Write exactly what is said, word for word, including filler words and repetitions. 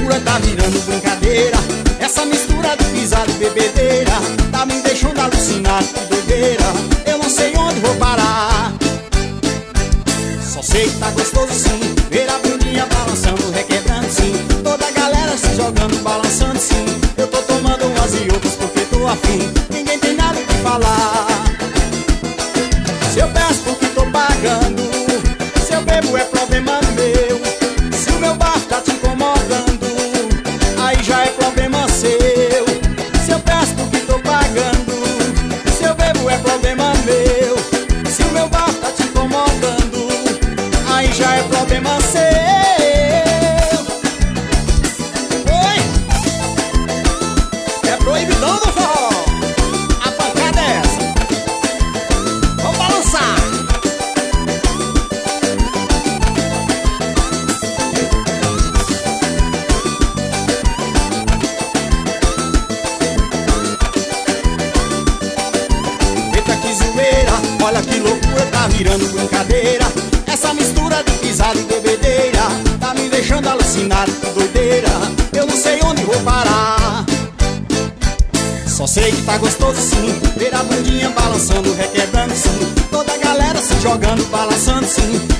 loucura tá virando brincadeira. Essa mistura de pisada e bebedeira tá me deixando alucinado, que doideira. Eu não sei onde vou parar. Só sei que tá gostoso sim, ver a bundinha balançando, requebrando sim. Toda a galera se jogando, balançando sim. Eu tô tomando umas e outras porque tô afim, ninguém tem nada que falar. Se eu peço porque tô pagando, se eu bebo é problema meu. Se o meu bar tá te incomodando, aí já é problema seu. Se eu peço porque tô pagando, se eu bebo é problema meu. Se o meu bar tá te incomodando, aí já é problema seu. Oi! É proibidão do forró. A pancada é essa. Vamos balançar. Eita que zoeira, olha que loucura, tá virando brincadeira. Essa mistura de pisada e bebedeira tá me deixando alucinado, que doideira. Eu não sei onde vou parar. Só sei que tá gostoso sim, ver a bundinha balançando, requebrando sim. Toda a galera se jogando, balançando sim.